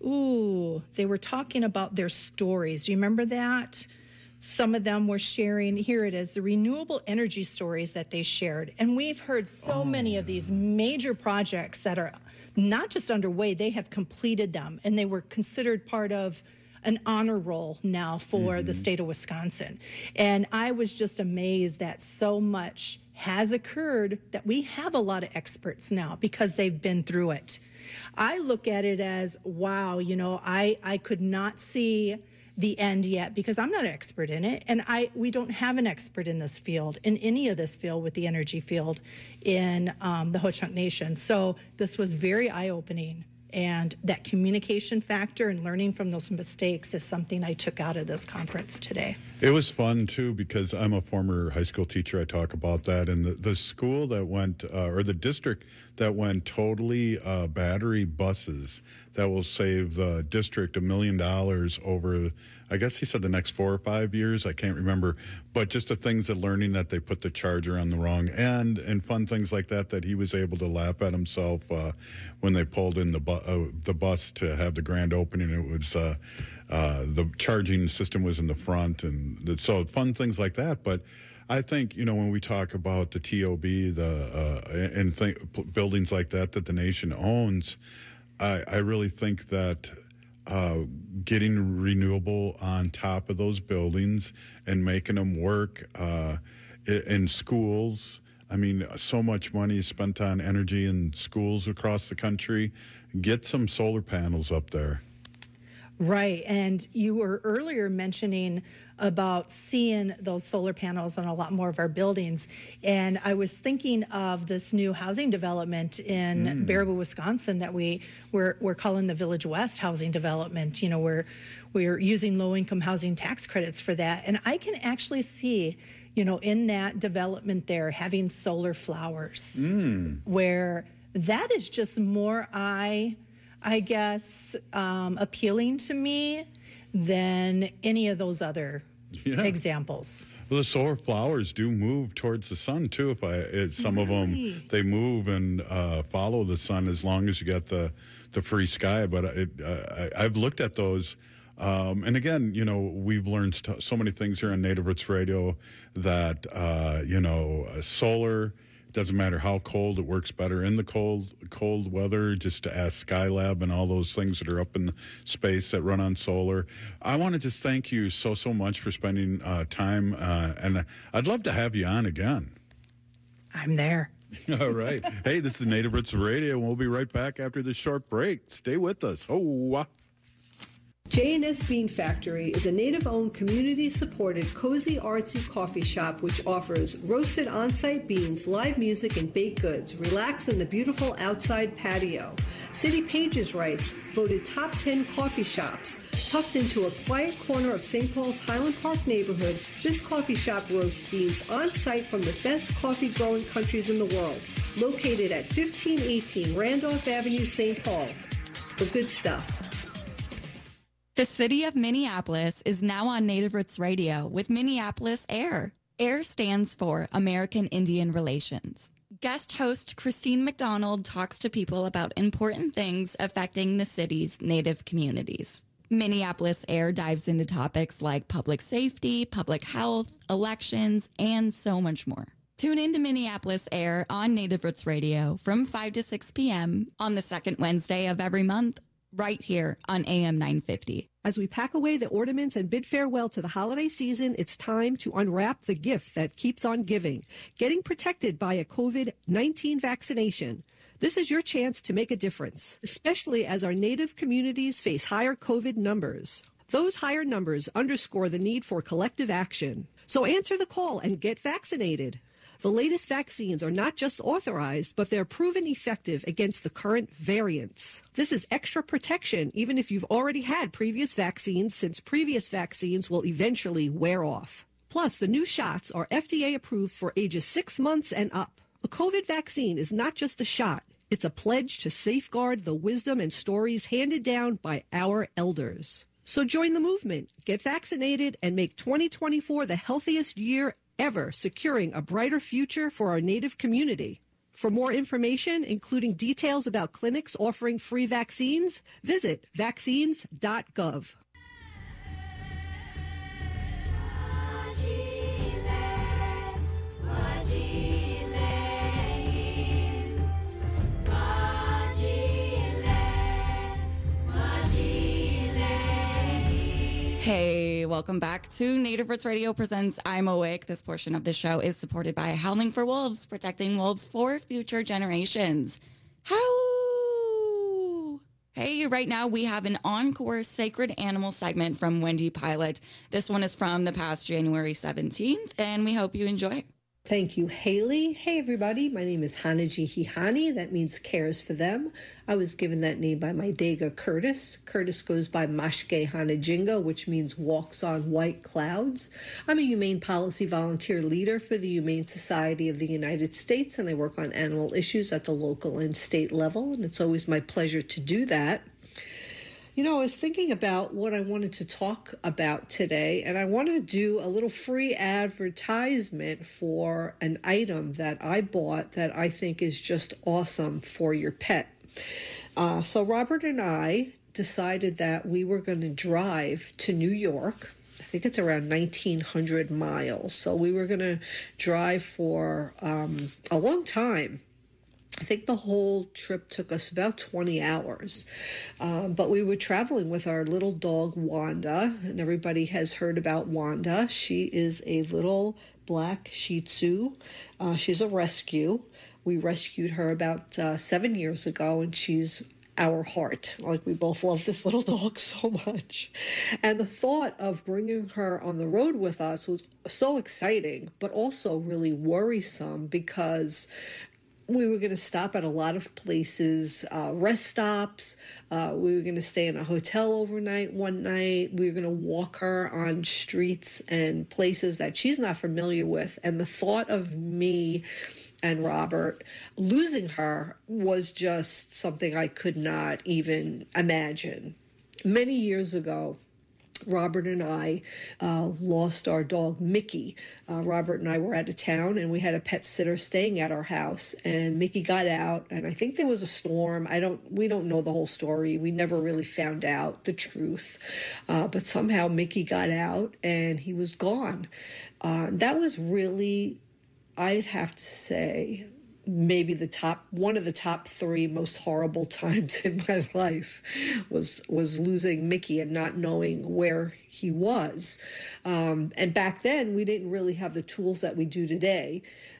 they were talking about their stories. Do you remember that? Some of them were sharing, here it is, the renewable energy stories that they shared. And we've heard so many of these major projects that are not just underway, they have completed them, and they were considered part of an honor roll now for the state of Wisconsin. And I was just amazed that so much has occurred that we have a lot of experts now because they've been through it. I look at it as, wow, I could not see the end yet because I'm not an expert in it, and we don't have an expert in this field, in any of this field with the energy field in the Ho-Chunk Nation. So this was very eye-opening, and that communication factor and learning from those mistakes is something I took out of this conference today. It was fun, too, because I'm a former high school teacher. I talk about that. And the school that went, or the district that went totally battery buses that will save the district $1 million over, I guess he said the next 4 or 5 years. I can't remember. But just the things that learning that they put the charger on the wrong end and fun things like that he was able to laugh at himself when they pulled in the bus to have the grand opening. It was the charging system was in the front, and so fun things like that. But I think, when we talk about the TOB, buildings like that the nation owns, I really think that getting renewable on top of those buildings and making them work in schools. I mean, so much money is spent on energy in schools across the country. Get some solar panels up there. Right. And you were earlier mentioning about seeing those solar panels on a lot more of our buildings. And I was thinking of this new housing development in Baraboo, Wisconsin that we're calling the Village West housing development. We're using low-income housing tax credits for that. And I can actually see, in that development there having solar flowers where that is just more I guess, appealing to me than any of those other examples. Well, the solar flowers do move towards the sun, too. Some of them, they move and follow the sun as long as you get the free sky. But I've looked at those. And again, we've learned so many things here on Native Roots Radio that, solar, doesn't matter how cold, it works better in the cold weather. Just to ask Skylab and all those things that are up in space that run on solar. I want to just thank you so much for spending time, and I'd love to have you on again. I'm there. All right. Hey, this is Native Roots Radio, and we'll be right back after this short break. Stay with us. J&S Bean Factory is a Native-owned, community-supported, cozy, artsy coffee shop which offers roasted on-site beans, live music, and baked goods. Relax in the beautiful outside patio. City Pages writes, voted top 10 coffee shops. Tucked into a quiet corner of St. Paul's Highland Park neighborhood, this coffee shop roasts beans on-site from the best coffee-growing countries in the world. Located at 1518 Randolph Avenue, St. Paul. The good stuff. The city of Minneapolis is now on Native Roots Radio with Minneapolis AIR. AIR stands for American Indian Relations. Guest host Christine McDonald talks to people about important things affecting the city's Native communities. Minneapolis AIR dives into topics like public safety, public health, elections, and so much more. Tune in to Minneapolis AIR on Native Roots Radio from 5 to 6 p.m. on the second Wednesday of every month, right here on AM 950. As we pack away the ornaments and bid farewell to the holiday season, it's time to unwrap the gift that keeps on giving, getting protected by a COVID-19 vaccination. This is your chance to make a difference, especially as our Native communities face higher COVID numbers. Those higher numbers underscore the need for collective action. So answer the call and get vaccinated. The latest vaccines are not just authorized, but they're proven effective against the current variants. This is extra protection even if you've already had previous vaccines, since previous vaccines will eventually wear off. Plus, the new shots are FDA approved for ages 6 months and up. A COVID vaccine is not just a shot. It's a pledge to safeguard the wisdom and stories handed down by our elders. So join the movement, get vaccinated, and make 2024 the healthiest year ever, securing a brighter future for our Native community. For more information, including details about clinics offering free vaccines, visit vaccines.gov. Hey, welcome back to Native Roots Radio presents I'm Awake. This portion of the show is supported by Howling for Wolves, protecting wolves for future generations. How? Hey, right now we have an encore sacred animal segment from Wendy Pilot. This one is from the past January 17th, and we hope you enjoy. Thank you, Haley. Hey, everybody. My name is Hanaji Hihani. That means cares for them. I was given that name by my Dega Curtis. Curtis goes by Mashke Hanajinga, which means walks on white clouds. I'm a humane policy volunteer leader for the Humane Society of the United States, and I work on animal issues at the local and state level, and it's always my pleasure to do that. You know, I was thinking about what I wanted to talk about today, and I want to do a little free advertisement for an item that I bought that I think is just awesome for your pet. So Robert and I decided that we were going to drive to New York. I think it's around 1,900 miles. So we were going to drive for a long time. I think the whole trip took us about 20 hours, but we were traveling with our little dog, Wanda, and everybody has heard about Wanda. She is a little black Shih Tzu. She's a rescue. We rescued her about 7 years ago, and she's our heart. Like, we both love this little dog so much. And the thought of bringing her on the road with us was so exciting, but also really worrisome because we were going to stop at a lot of places, rest stops. We were going to stay in a hotel overnight one night. We were going to walk her on streets and places that she's not familiar with. And the thought of me and Robert losing her was just something I could not even imagine. Many years ago, Robert and I lost our dog, Mickey. Robert and I were out of town, and we had a pet sitter staying at our house, and Mickey got out, and I think there was a storm. We don't know the whole story. We never really found out the truth. But somehow Mickey got out, and he was gone. That was really, I'd have to say, maybe one of the top three most horrible times in my life was losing Mickey and not knowing where he was. And back then, we didn't really have the tools that we do today.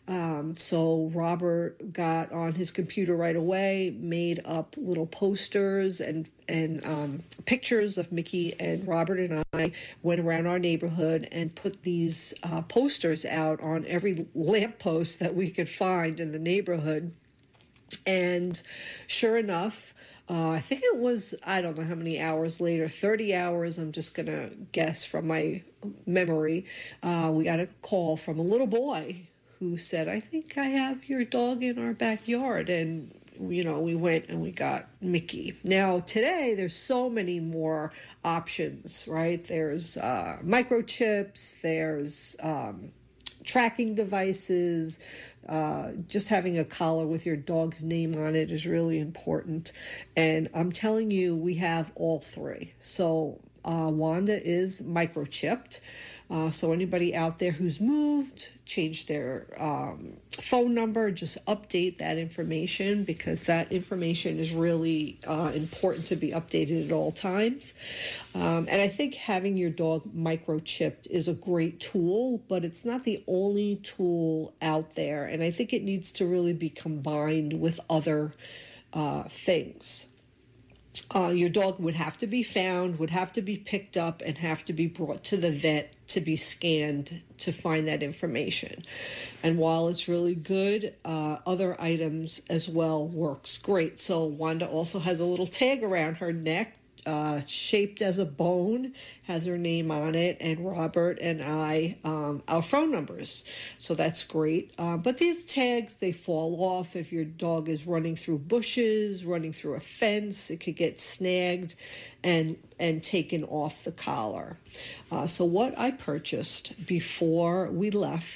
So Robert got on his computer right away, made up little posters and pictures of Mickey, and Robert and I went around our neighborhood and put these posters out on every lamppost that we could find in the neighborhood. And sure enough, I think it was, I don't know how many hours later, 30 hours, I'm just going to guess from my memory, we got a call from a little boy who said, "I think I have your dog in our backyard." And we went and we got Mickey. Now, today, there's so many more options, right? There's microchips, there's tracking devices. Just having a collar with your dog's name on it is really important. And I'm telling you, we have all three. So Wanda is microchipped. So anybody out there who's moved, changed their phone number, just update that information, because that information is really important to be updated at all times. And I think having your dog microchipped is a great tool, but it's not the only tool out there. And I think it needs to really be combined with other things. Your dog would have to be found, would have to be picked up, and have to be brought to the vet to be scanned to find that information. And while it's really good, other items as well works great. So Wanda also has a little tag around her neck, shaped as a bone, has her name on it, and Robert and I, our phone numbers. So that's great. But these tags, they fall off if your dog is running through bushes, running through a fence. It could get snagged and taken off the collar. So what I purchased before we left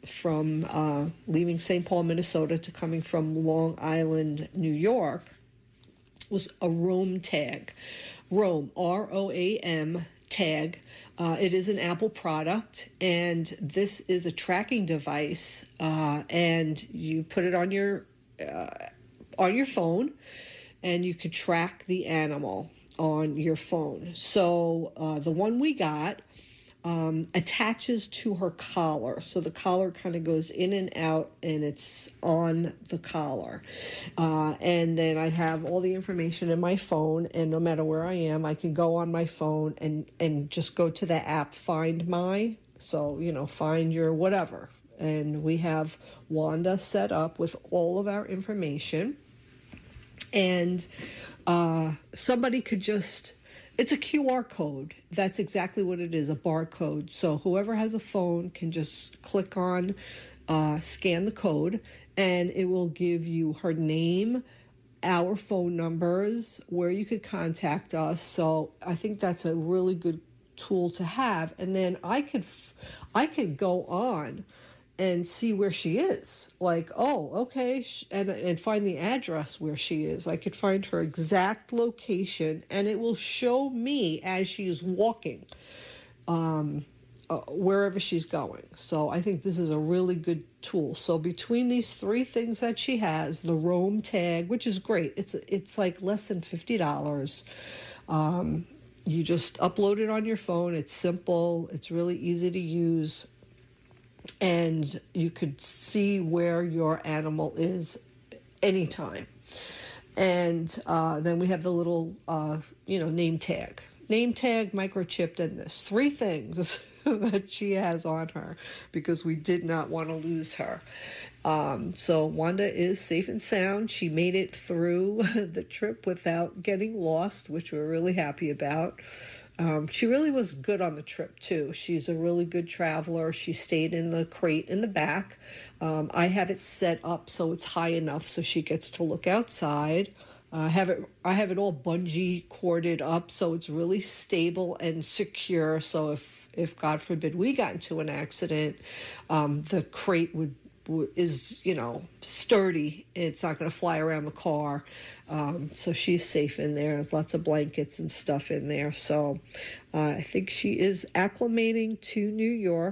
from leaving St. Paul, Minnesota to coming from Long Island, New York, was a Roam tag. Roam, R-O-A-M tag. It is an Apple product, and this is a tracking device, and you put it on your phone, and you could track the animal on your phone. So the one we got attaches to her collar. So the collar kind of goes in and out, and it's on the collar. And then I have all the information in my phone, and no matter where I am, I can go on my phone and just go to the app, Find My, so, find your whatever. And we have Wanda set up with all of our information. And somebody could just... It's a QR code. That's exactly what it is, a barcode. So whoever has a phone can just click on, scan the code, and it will give you her name, our phone numbers, where you could contact us. So I think that's a really good tool to have. And then I could go on and see where she is. Like, oh, okay, and find the address where she is. I could find her exact location, and it will show me as she's walking, wherever she's going. So I think this is a really good tool. So between these three things that she has, the Roam tag, which is great, it's like less than $50. You just upload it on your phone. It's simple. It's really easy to use. And you could see where your animal is anytime. And then we have the little, name tag. Name tag, microchipped, and this. Three things that she has on her because we did not want to lose her. So Wanda is safe and sound. She made it through the trip without getting lost, which we're really happy about. She really was good on the trip, too. She's a really good traveler. She stayed in the crate in the back. I have it set up so it's high enough so she gets to look outside. I have it all bungee corded up so it's really stable and secure. So if God forbid we got into an accident, the crate is sturdy. It's not going to fly around the car. So she's safe in there. There's lots of blankets and stuff in there. So I think she is acclimating to New York.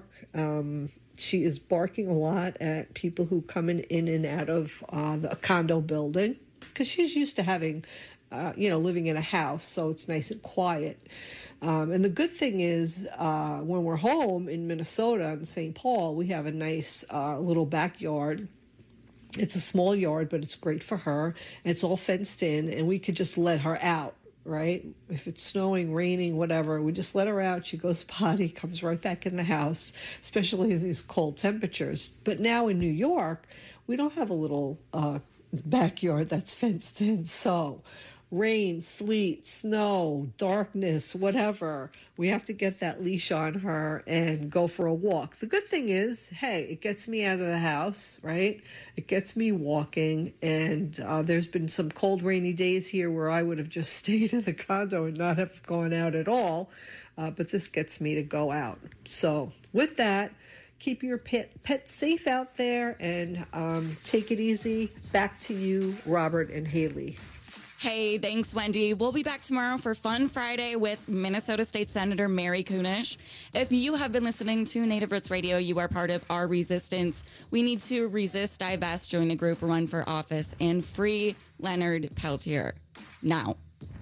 She is barking a lot at people who come in and out of the condo building because she's used to having, living in a house. So it's nice and quiet. And the good thing is when we're home in Minnesota in St. Paul, we have a nice little backyard. It's a small yard, but it's great for her. It's all fenced in, and we could just let her out, right? If it's snowing, raining, whatever, we just let her out. She goes potty, comes right back in the house, especially in these cold temperatures. But now in New York, we don't have a little backyard that's fenced in, so rain, sleet, snow, darkness, whatever, we have to get that leash on her and go for a walk. The good thing is, hey, it gets me out of the house, right? It gets me walking, and there's been some cold, rainy days here where I would have just stayed in the condo and not have gone out at all, but this gets me to go out. So with that, keep your pet safe out there and take it easy. Back to you, Robert and Haley. Hey, thanks, Wendy. We'll be back tomorrow for Fun Friday with Minnesota State Senator Mary Kunesh. If you have been listening to Native Roots Radio, you are part of our resistance. We need to resist, divest, join a group, run for office, and free Leonard Peltier. Now.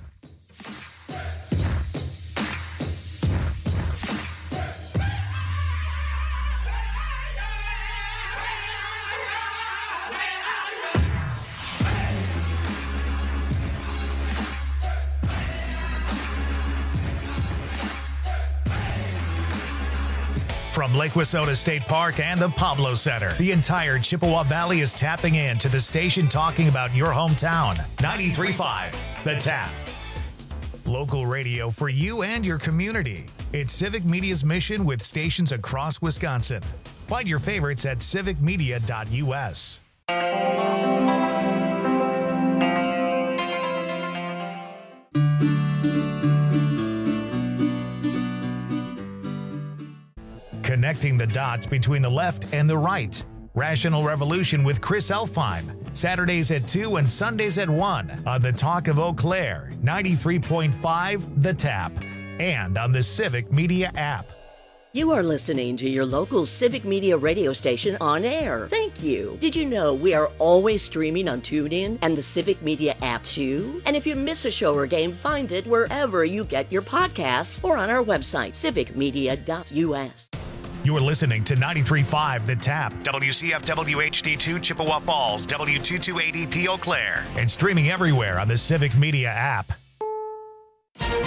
From Lake Wissota State Park and the Pablo Center, the entire Chippewa Valley is tapping in to the station talking about your hometown. 93.5, The Tap. Local radio for you and your community. It's Civic Media's mission with stations across Wisconsin. Find your favorites at civicmedia.us. connecting the dots between the left and the right. Rational Revolution with Chris Elfheim, Saturdays at 2 and Sundays at 1 on the Talk of Eau Claire, 93.5 The Tap, and on the Civic Media app. You are listening to your local Civic Media radio station on air. Thank you. Did you know we are always streaming on TuneIn and the Civic Media app too? And if you miss a show or game, find it wherever you get your podcasts or on our website, civicmedia.us. You're listening to 93.5 The Tap, WCFW HD2 Chippewa Falls, W228EP Eau Claire, and streaming everywhere on the Civic Media app.